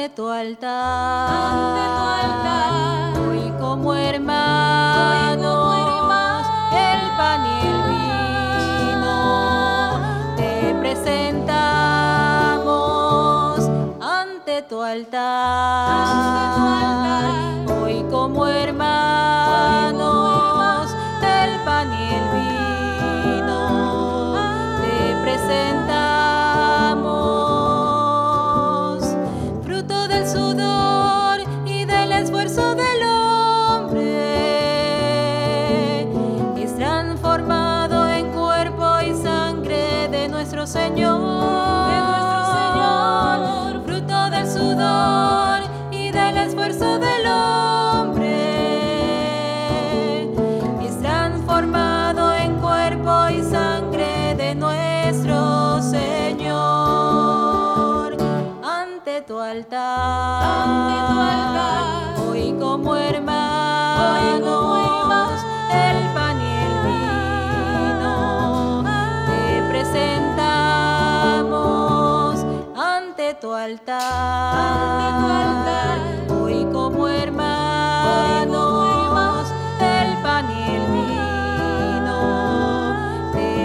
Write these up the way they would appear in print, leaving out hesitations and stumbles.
ante tu altar, hoy como hermanos, el pan y el vino te presentamos ante tu altar, hoy como hermanos, el pan y el vino te presentamos, fruto del sudor y del esfuerzo del hombre, es transformado en cuerpo y sangre de nuestro Señor, fruto del sudor y del esfuerzo del hombre, es transformado en cuerpo y sangre de nuestro Señor. Ante tu altar, hoy como hermanos, el pan y el vino te presentamos ante tu altar, hoy como hermanos, el pan y el vino te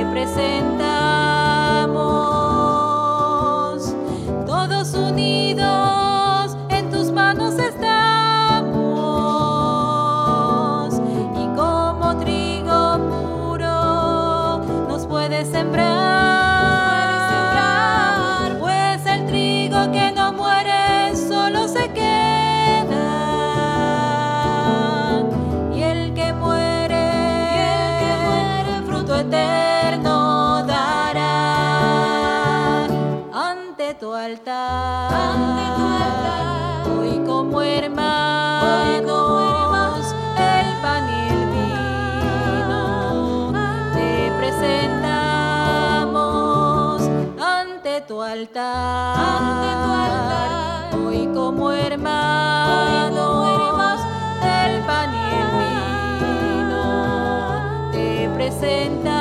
presentamos, todos unidos en tus manos estamos, y como trigo puro nos puedes sembrar, pues el trigo que no muere solo se queda, y el que muere fruto eterno dará. Ante tu altar, hoy como hermanos, el pan y el vino te presentamos ante tu altar, hoy como hermanos, el pan y el vino te presentamos.